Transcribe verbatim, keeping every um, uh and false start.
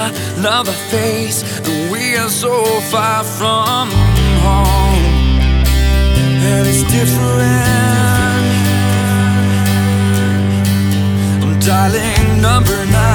another face, and we are so far from home, and it's different. I'm dialing number nine.